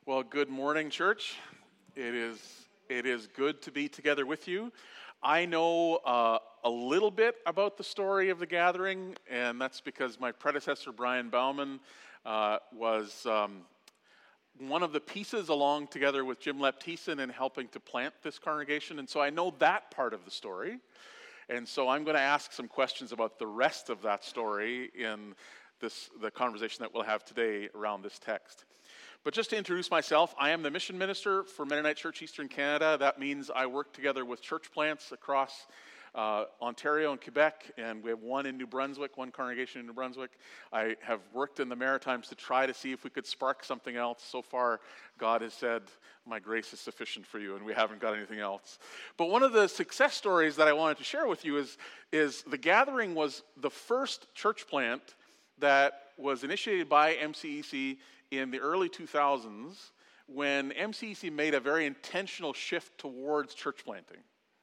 Well, good morning, church. It is good to be together with you. I know a little bit about the story of the gathering, and that's because my predecessor, Brian Bauman, was one of the pieces along together with Jim Leptison in helping to plant this congregation, and so I know that part of the story. And so I'm going to ask some questions about the rest of that story in the conversation that we'll have today around this text. But just to introduce myself, I am the mission minister for Mennonite Church Eastern Canada. That means I work together with church plants across Ontario and Quebec, and we have one in New Brunswick, one congregation in New Brunswick. I have worked in the Maritimes to try to see if we could spark something else. So far, God has said, my grace is sufficient for you, and we haven't got anything else. But one of the success stories that I wanted to share with you is the gathering was the first church plant that was initiated by MCEC in the early 2000s, when MCEC made a very intentional shift towards church planting.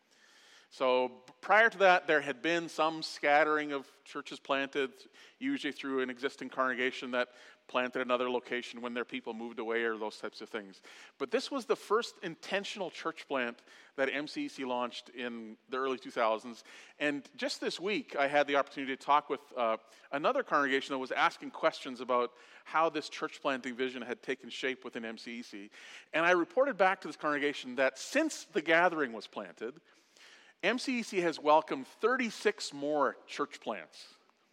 So prior to that, there had been some scattering of churches planted, usually through an existing congregation that planted another location when their people moved away or those types of things. But this was the first intentional church plant that MCEC launched in the early 2000s. And just this week, I had the opportunity to talk with another congregation that was asking questions about how this church planting vision had taken shape within MCEC. And I reported back to this congregation that since the gathering was planted, MCEC has welcomed 36 more church plants.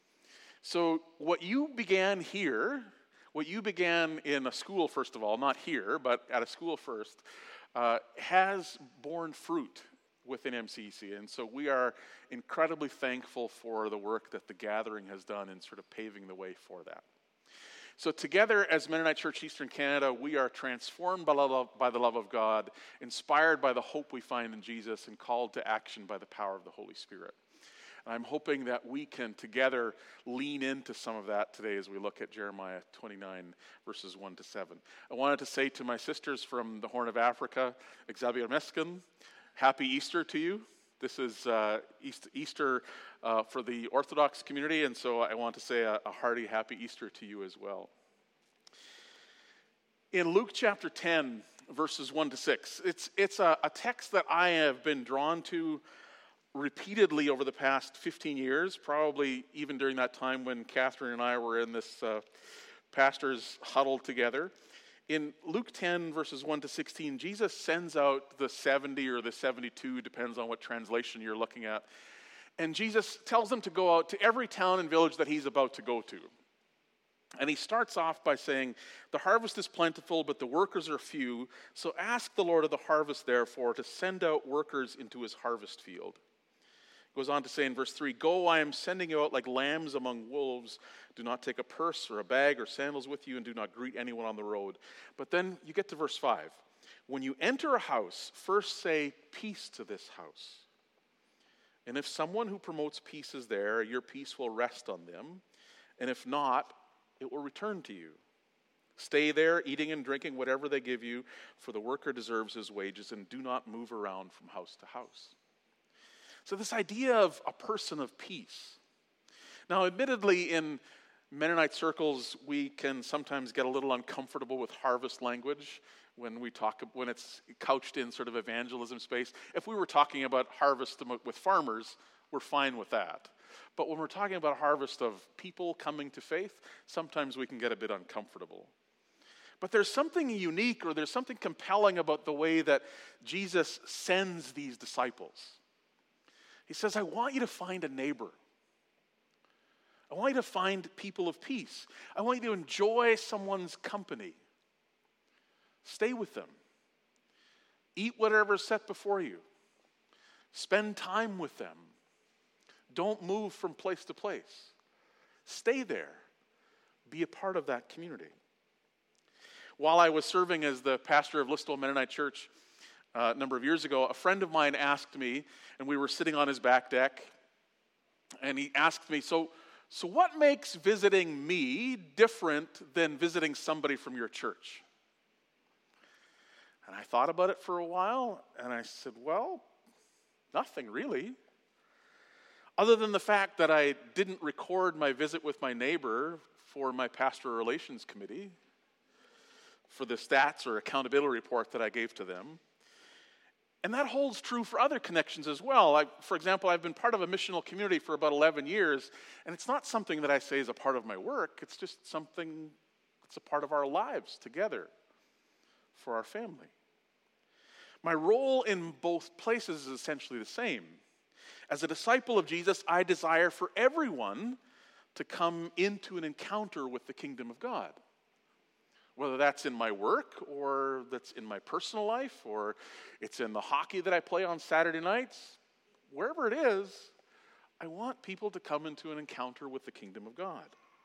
So what you began here, what you began in a school, first of all, not here, but at a school first, has borne fruit within MCEC. And so we are incredibly thankful for the work that the gathering has done in sort of paving the way for that. So together as Mennonite Church Eastern Canada, we are transformed by the love of God, inspired by the hope we find in Jesus, and called to action by the power of the Holy Spirit. And I'm hoping that we can together lean into some of that today as we look at Jeremiah 29, verses 1 to 7. I wanted to say to my sisters from the Horn of Africa, Xavier Meskin, Happy Easter to you. This is Easter for the Orthodox community, and so I want to say a hearty Happy Easter to you as well. In Luke chapter 10, verses 1 to 6, it's a text that I have been drawn to repeatedly over the past 15 years, probably even during that time when Catherine and I were in this pastors huddle together. In Luke 10, verses 1 to 16, Jesus sends out the 70 or the 72, depends on what translation you're looking at. And Jesus tells them to go out to every town and village that he's about to go to. And he starts off by saying, "The harvest is plentiful, but the workers are few. So ask the Lord of the harvest, therefore, to send out workers into his harvest field." Goes on to say in verse 3, "Go, I am sending you out like lambs among wolves. Do not take a purse or a bag or sandals with you, and do not greet anyone on the road." But then you get to verse 5. "When you enter a house, first say, 'Peace to this house.' And if someone who promotes peace is there, your peace will rest on them. And if not, it will return to you. Stay there, eating and drinking whatever they give you, for the worker deserves his wages, and do not move around from house to house." So this idea of a person of peace. Now, admittedly, in Mennonite circles, we can sometimes get a little uncomfortable with harvest language when it's couched in sort of evangelism space. If we were talking about harvest with farmers, we're fine with that. But when we're talking about harvest of people coming to faith, sometimes we can get a bit uncomfortable. But there's something unique, or there's something compelling about the way that Jesus sends these disciples. He says, "I want you to find a neighbor. I want you to find people of peace. I want you to enjoy someone's company. Stay with them. Eat whatever's set before you. Spend time with them. Don't move from place to place. Stay there. Be a part of that community." While I was serving as the pastor of Listowel Mennonite Church a number of years ago, a friend of mine asked me, and we were sitting on his back deck, and he asked me, so what makes visiting me different than visiting somebody from your church? And I thought about it for a while, and I said, well, nothing really. Other than the fact that I didn't record my visit with my neighbor for my pastoral relations committee. for the stats or accountability report that I gave to them. And that holds true for other connections as well. For example, I've been part of a missional community for about 11 years, and it's not something that I say is a part of my work. It's just something that's a part of our lives together for our family. My role in both places is essentially the same. As a disciple of Jesus, I desire for everyone to come into an encounter with the kingdom of God. Whether that's in my work, or that's in my personal life, or it's in the hockey that I play on Saturday nights, wherever it is, I want people to come into an encounter with the kingdom of God.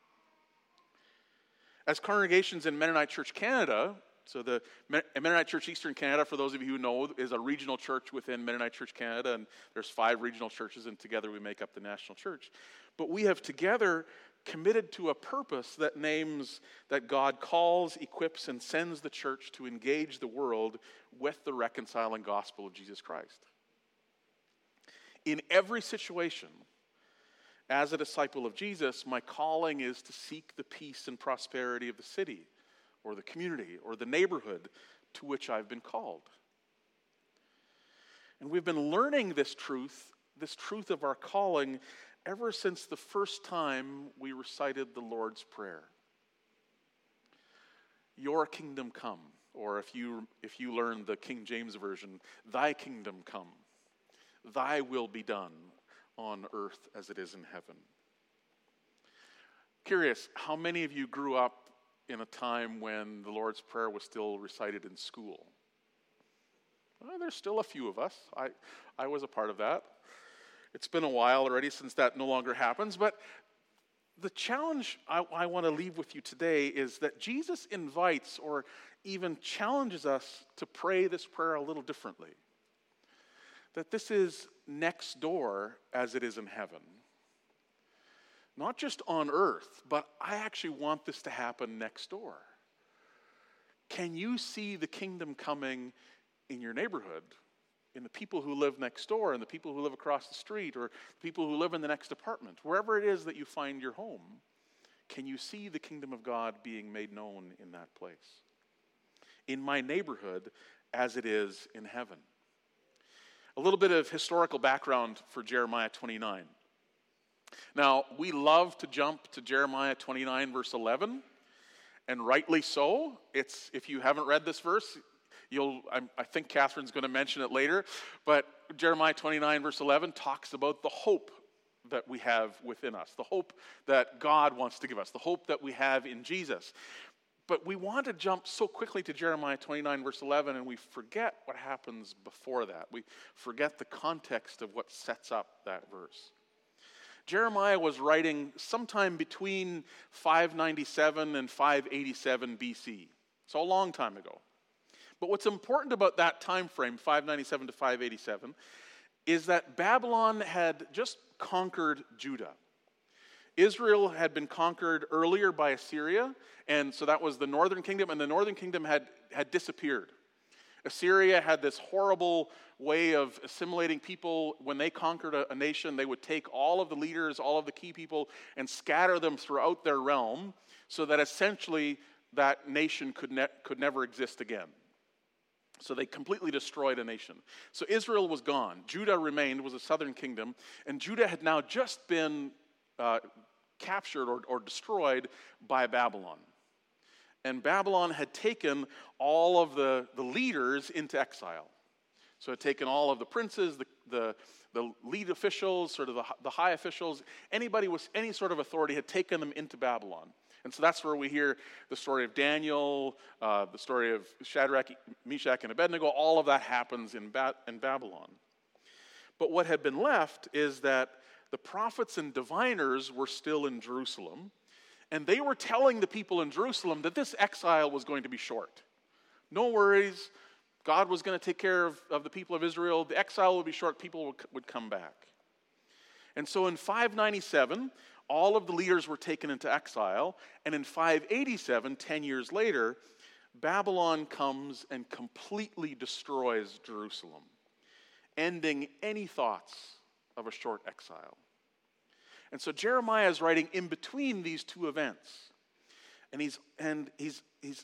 As congregations in Mennonite Church Canada, so the Mennonite Church Eastern Canada, for those of you who know, is a regional church within Mennonite Church Canada, and there's 5 regional churches, and together we make up the national church. But we have together committed to a purpose that names that God calls, equips, and sends the church to engage the world with the reconciling gospel of Jesus Christ. In every situation, as a disciple of Jesus, my calling is to seek the peace and prosperity of the city, or the community, or the neighborhood to which I've been called. And we've been learning this truth of our calling, ever since the first time we recited the Lord's Prayer. Your kingdom come, or if you learn the King James Version, thy kingdom come, thy will be done on earth as it is in heaven. Curious, how many of you grew up in a time when the Lord's Prayer was still recited in school? Well, there's still a few of us. I was a part of that. It's been a while already since that no longer happens, but the challenge I want to leave with you today is that Jesus invites or even challenges us to pray this prayer a little differently. That this is next door as it is in heaven. Not just on earth, but I actually want this to happen next door. Can you see the kingdom coming in your neighborhood? In the people who live next door, and the people who live across the street, or the people who live in the next apartment, wherever it is that you find your home, can you see the kingdom of God being made known in that place? In my neighborhood, as it is in heaven. A little bit of historical background for Jeremiah 29. Now, we love to jump to Jeremiah 29, verse 11, and rightly so. If you haven't read this verse, I think Catherine's going to mention it later, but Jeremiah 29, verse 11 talks about the hope that we have within us, the hope that God wants to give us, the hope that we have in Jesus. But we want to jump so quickly to Jeremiah 29, verse 11, and we forget what happens before that. We forget the context of what sets up that verse. Jeremiah was writing sometime between 597 and 587 BC, so a long time ago. But what's important about that time frame, 597 to 587, is that Babylon had just conquered Judah. Israel had been conquered earlier by Assyria, and so that was the northern kingdom, and the northern kingdom had disappeared. Assyria had this horrible way of assimilating people. When they conquered a nation, they would take all of the leaders, all of the key people, and scatter them throughout their realm, so that essentially that nation could never exist again. So they completely destroyed a nation. So Israel was gone. Judah remained, was a southern kingdom, and Judah had now just been captured or destroyed by Babylon. And Babylon had taken all of the leaders into exile. So it had taken all of the princes, the lead officials, sort of the high officials, anybody with any sort of authority had taken them into Babylon. And so that's where we hear the story of Daniel, the story of Shadrach, Meshach, and Abednego. All of that happens in Babylon. But what had been left is that the prophets and diviners were still in Jerusalem, and they were telling the people in Jerusalem that this exile was going to be short. No worries, God was going to take care of the people of Israel. The exile would be short, people would come back. And so in 597, all of the leaders were taken into exile, and in 587, 10 years later, Babylon comes and completely destroys Jerusalem, ending any thoughts of a short exile. And so Jeremiah is writing in between these two events, and he's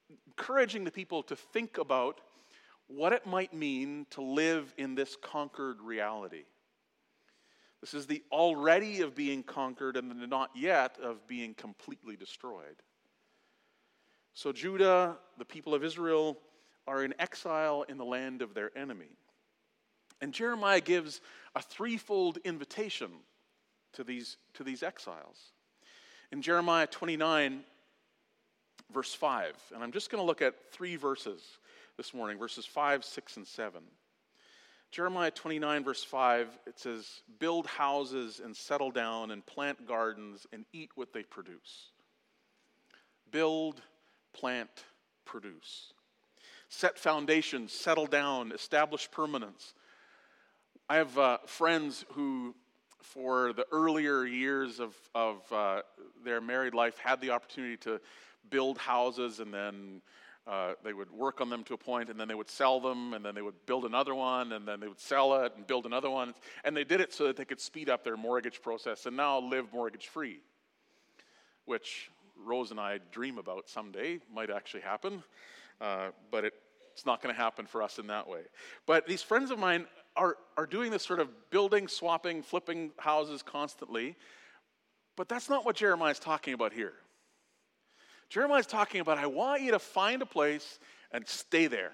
encouraging the people to think about what it might mean to live in this conquered reality. This is the already of being conquered and the not yet of being completely destroyed. So Judah, the people of Israel, are in exile in the land of their enemy. And Jeremiah gives a threefold invitation to these exiles. In Jeremiah 29, verse 5, and I'm just going to look at 3 verses this morning, verses 5, 6, and 7. Jeremiah 29, verse 5, it says, "Build houses and settle down and plant gardens and eat what they produce." Build, plant, produce. Set foundations, settle down, establish permanence. I have friends who, for the earlier years of their married life, had the opportunity to build houses, and then they would work on them to a point, and then they would sell them, and then they would build another one, and then they would sell it and build another one. And they did it so that they could speed up their mortgage process and now live mortgage-free, which Rose and I dream about someday. Might actually happen, but it's not going to happen for us in that way. But these friends of mine are doing this sort of building, swapping, flipping houses constantly. But that's not what Jeremiah's talking about here. Jeremiah's talking about, I want you to find a place and stay there.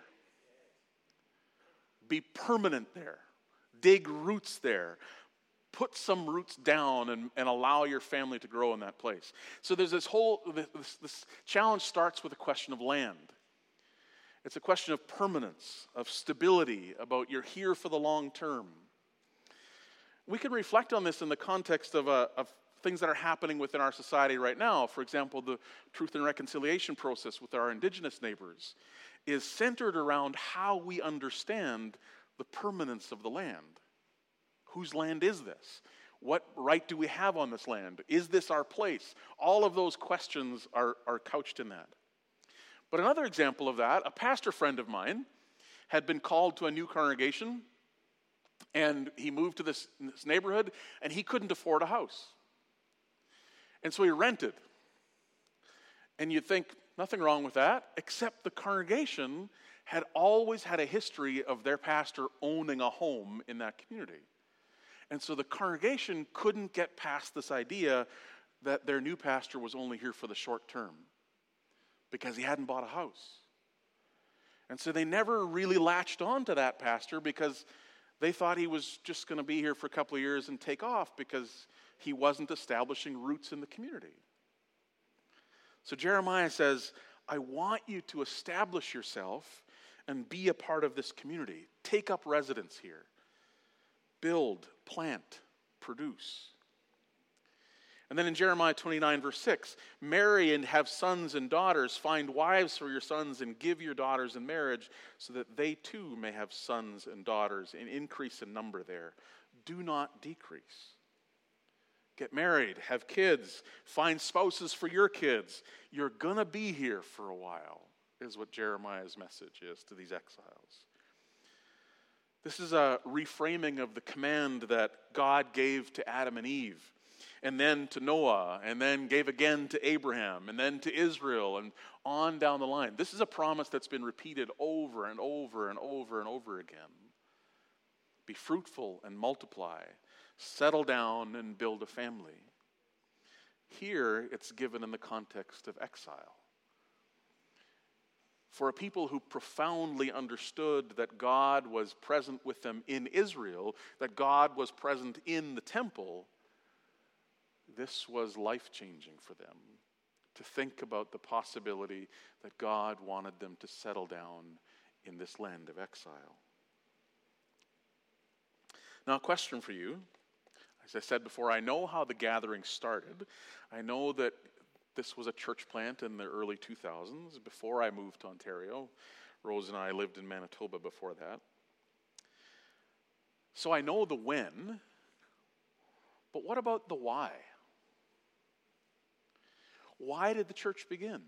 Be permanent there. Dig roots there. Put some roots down and allow your family to grow in that place. So there's this challenge starts with a question of land. It's a question of permanence, of stability, about you're here for the long term. We can reflect on this in the context of things that are happening within our society right now. For example, the Truth and Reconciliation process with our Indigenous neighbors is centered around how we understand the permanence of the land. Whose land is this? What right do we have on this land? Is this our place? All of those questions are couched in that. But another example of that, a pastor friend of mine had been called to a new congregation, and he moved to this neighborhood, and he couldn't afford a house. And so he rented. And you'd think, nothing wrong with that, except the congregation had always had a history of their pastor owning a home in that community. And so the congregation couldn't get past this idea that their new pastor was only here for the short term because he hadn't bought a house. And so they never really latched on to that pastor because they thought he was just going to be here for a couple of years and take off because he wasn't establishing roots in the community. So Jeremiah says, I want you to establish yourself and be a part of this community. Take up residence here. Build, plant, produce. And then in Jeremiah 29, verse 6, marry and have sons and daughters, find wives for your sons and give your daughters in marriage so that they too may have sons and daughters and increase in number there. Do not decrease. Get married, have kids, find spouses for your kids. You're going to be here for a while, is what Jeremiah's message is to these exiles. This is a reframing of the command that God gave to Adam and Eve, and then to Noah, and then gave again to Abraham, and then to Israel, and on down the line. This is a promise that's been repeated over and over and over and over again. Be fruitful and multiply. Settle down and build a family. Here, it's given in the context of exile. For a people who profoundly understood that God was present with them in Israel, that God was present in the temple, this was life-changing for them, to think about the possibility that God wanted them to settle down in this land of exile. Now, a question for you. As I said before, I know how the gathering started. I know that this was a church plant in the early 2000s, before I moved to Ontario. Rose and I lived in Manitoba before that. So I know the when, but what about the why? Why did the church begin?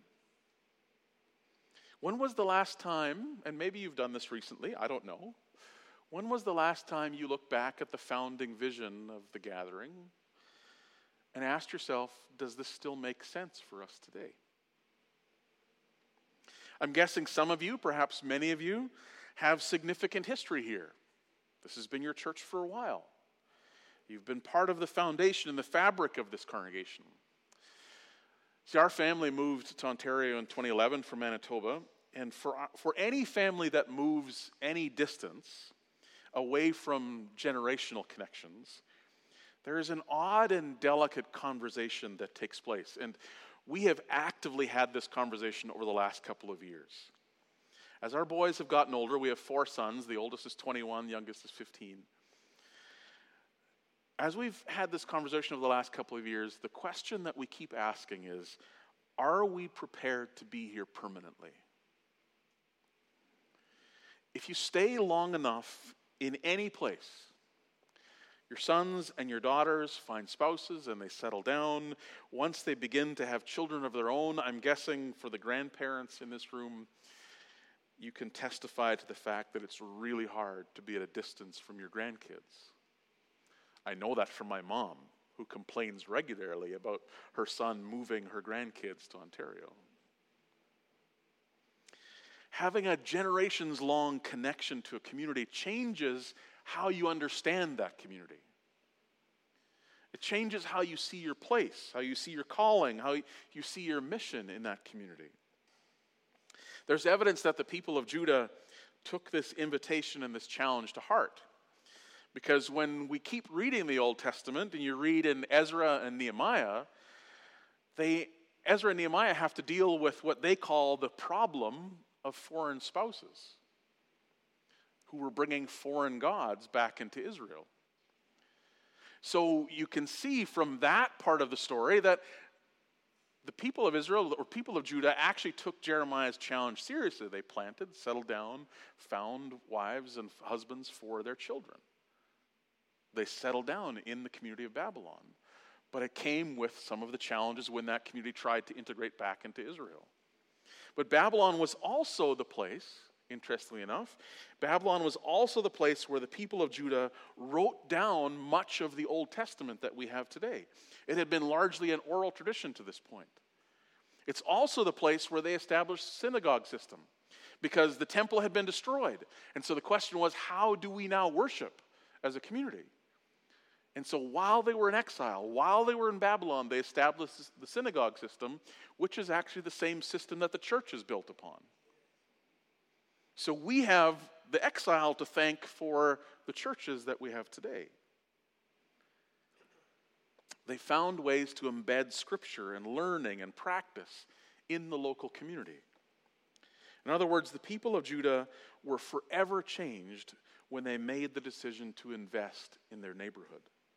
When was the last time, and maybe you've done this recently, I don't know. When was the last time you looked back at the founding vision of the gathering and asked yourself, does this still make sense for us today? I'm guessing some of you, perhaps many of you, have significant history here. This has been your church for a while. You've been part of the foundation and the fabric of this congregation. See, our family moved to Ontario in 2011 from Manitoba, and for any family that moves any distance away from generational connections, there is an odd and delicate conversation that takes place. And we have actively had this conversation over the last couple of years. As our boys have gotten older, we have 4 sons. The oldest is 21, the youngest is 15. As we've had this conversation over the last couple of years, the question that we keep asking is, are we prepared to be here permanently? If you stay long enough in any place, your sons and your daughters find spouses and they settle down. Once they begin to have children of their own, I'm guessing for the grandparents in this room, you can testify to the fact that it's really hard to be at a distance from your grandkids. I know that from my mom, who complains regularly about her son moving her grandkids to Ontario. Having a generations-long connection to a community changes how you understand that community. It changes how you see your place, how you see your calling, how you see your mission in that community. There's evidence that the people of Judah took this invitation and this challenge to heart. Because when we keep reading the Old Testament, and you read in Ezra and Nehemiah, Ezra and Nehemiah have to deal with what they call the problem of foreign spouses who were bringing foreign gods back into Israel. So you can see from that part of the story that the people of Israel, or people of Judah, actually took Jeremiah's challenge seriously. They planted, settled down, found wives and husbands for their children. They settled down in the community of Babylon. But it came with some of the challenges when that community tried to integrate back into Israel. But Babylon was also the place, interestingly enough, Babylon was also the place where the people of Judah wrote down much of the Old Testament that we have today. It had been largely an oral tradition to this point. It's also the place where they established the synagogue system, because the temple had been destroyed. And so the question was, how do we now worship as a community? And so while they were in exile, while they were in Babylon, they established the synagogue system, which is actually the same system that the church is built upon. So we have the exile to thank for the churches that we have today. They found ways to embed scripture and learning and practice in the local community. In other words, the people of Judah were forever changed when they made the decision to invest in their neighborhood.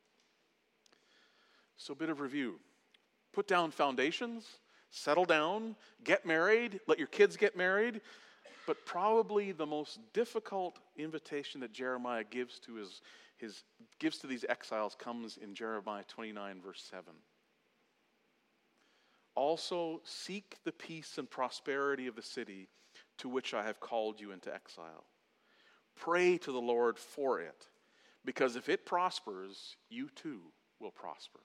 So a bit of review. Put down foundations, settle down, get married, let your kids get married. But probably the most difficult invitation that Jeremiah gives to gives to these exiles comes in Jeremiah 29, verse 7. Also, seek the peace and prosperity of the city to which I have called you into exile. Pray to the Lord for it, because if it prospers, you too will prosper.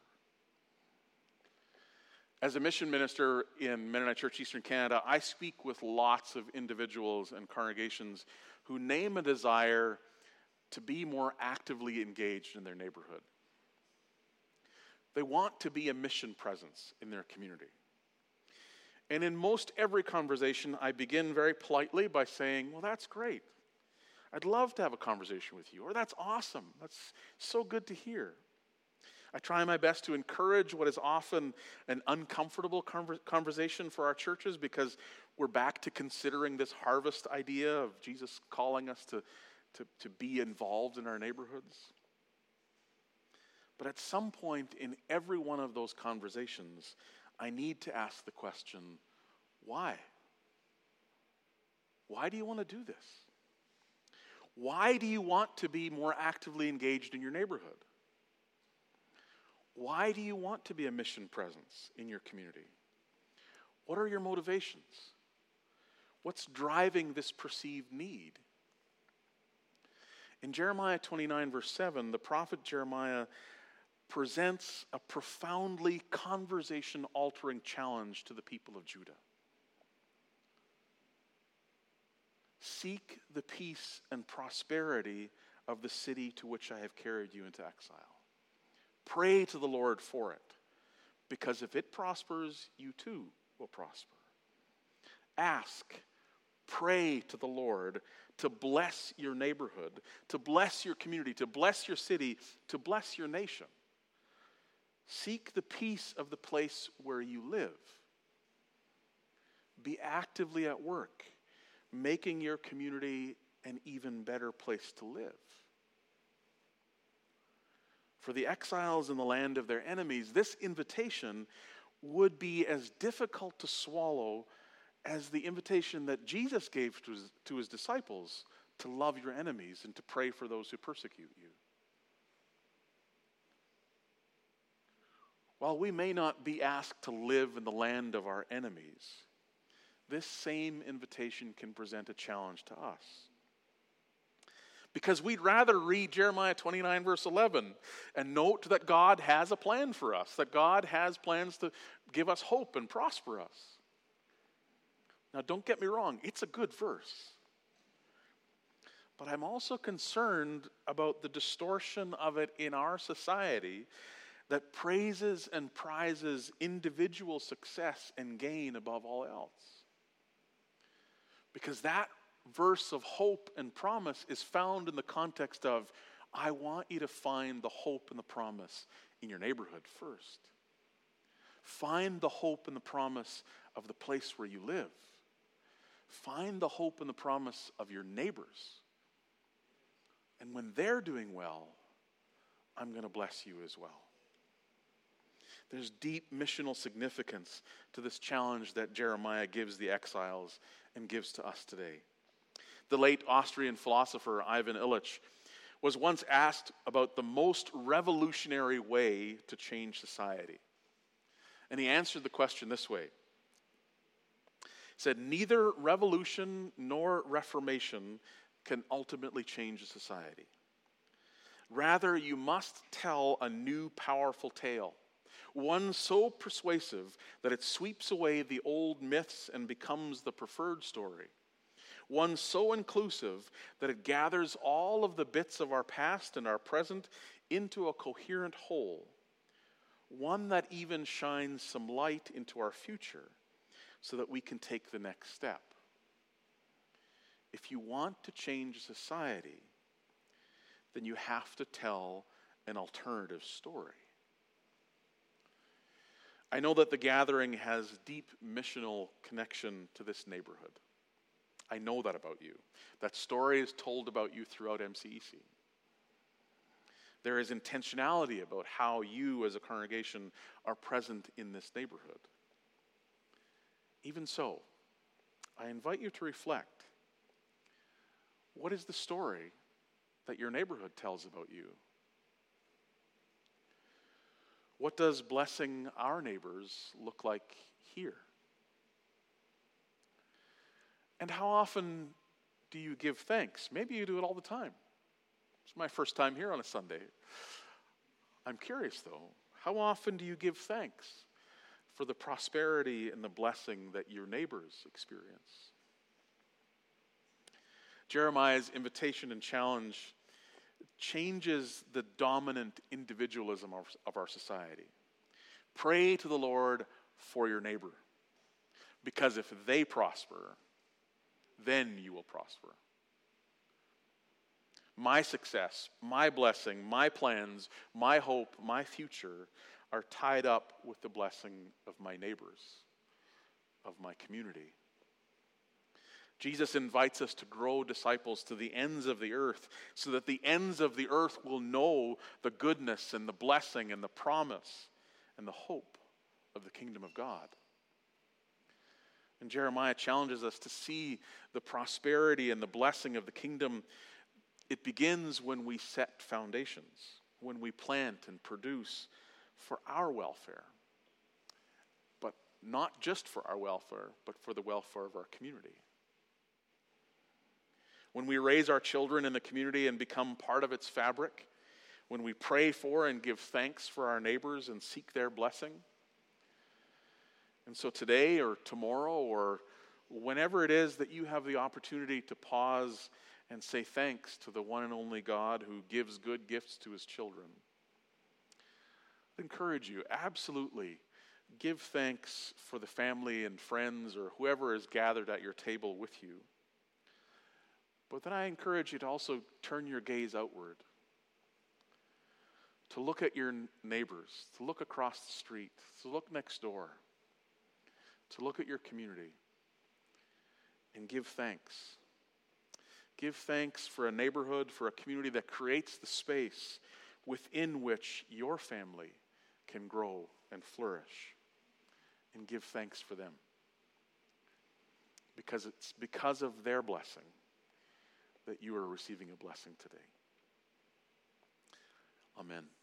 As a mission minister in Mennonite Church Eastern Canada, I speak with lots of individuals and congregations who name a desire to be more actively engaged in their neighborhood. They want to be a mission presence in their community. And in most every conversation, I begin very politely by saying, well, that's great. I'd love to have a conversation with you. Or that's awesome. That's so good to hear. I try my best to encourage what is often an uncomfortable conversation for our churches, because we're back to considering this harvest idea of Jesus calling us to be involved in our neighborhoods. But at some point in every one of those conversations, I need to ask the question, why? Why do you want to do this? Why do you want to be more actively engaged in your neighborhood? Why do you want to be a mission presence in your community? What are your motivations? What's driving this perceived need? In Jeremiah 29, verse 7, the prophet Jeremiah presents a profoundly conversation-altering challenge to the people of Judah. seek the peace and prosperity of the city to which I have carried you into exile. Pray to the Lord for it, because if it prospers, you too will prosper. Ask, pray to the Lord to bless your neighborhood, to bless your community, to bless your city, to bless your nation. Seek the peace of the place where you live. Be actively at work, making your community an even better place to live. For the exiles in the land of their enemies, this invitation would be as difficult to swallow as the invitation that Jesus gave to his disciples to love your enemies and to pray for those who persecute you. While we may not be asked to live in the land of our enemies, this same invitation can present a challenge to us. Because we'd rather read Jeremiah 29 verse 11 and note that God has a plan for us, that God has plans to give us hope and prosper us. Now don't get me wrong, it's a good verse. But I'm also concerned about the distortion of it in our society that praises and prizes individual success and gain above all else. Because that verse of hope and promise is found in the context of, I want you to find the hope and the promise in your neighborhood first. Find the hope and the promise of the place where you live. Find the hope and the promise of your neighbors. And when they're doing well, I'm going to bless you as well. There's deep missional significance to this challenge that Jeremiah gives the exiles and gives to us today. The late Austrian philosopher Ivan Illich was once asked about the most revolutionary way to change society. And he answered the question this way. He said, neither revolution nor reformation can ultimately change a society. Rather, you must tell a new powerful tale, one so persuasive that it sweeps away the old myths and becomes the preferred story. One so inclusive that it gathers all of the bits of our past and our present into a coherent whole. One that even shines some light into our future so that we can take the next step. If you want to change society, then you have to tell an alternative story. I know that the gathering has deep missional connection to this neighborhood. I know that about you. That story is told about you throughout MCEC. There is intentionality about how you as a congregation are present in this neighborhood. Even so, I invite you to reflect. What is the story that your neighborhood tells about you? What does blessing our neighbors look like here? And how often do you give thanks? Maybe you do it all the time. It's my first time here on a Sunday. I'm curious though, how often do you give thanks for the prosperity and the blessing that your neighbors experience? Jeremiah's invitation and challenge changes the dominant individualism of our society. Pray to the Lord for your neighbor, because if they prosper, then you will prosper. My success, my blessing, my plans, my hope, my future are tied up with the blessing of my neighbors, of my community. Jesus invites us to grow disciples to the ends of the earth so that the ends of the earth will know the goodness and the blessing and the promise and the hope of the kingdom of God. And Jeremiah challenges us to see the prosperity and the blessing of the kingdom. It begins when we set foundations, when we plant and produce for our welfare. But not just for our welfare, but for the welfare of our community. When we raise our children in the community and become part of its fabric, when we pray for and give thanks for our neighbors and seek their blessing. And so today or tomorrow or whenever it is that you have the opportunity to pause and say thanks to the one and only God who gives good gifts to his children, I encourage you, absolutely, give thanks for the family and friends or whoever is gathered at your table with you. But then I encourage you to also turn your gaze outward, to look at your neighbors, to look across the street, to look next door, to look at your community, and give thanks. Give thanks for a neighborhood, for a community that creates the space within which your family can grow and flourish. And give thanks for them. Because it's because of their blessing that you are receiving a blessing today. Amen.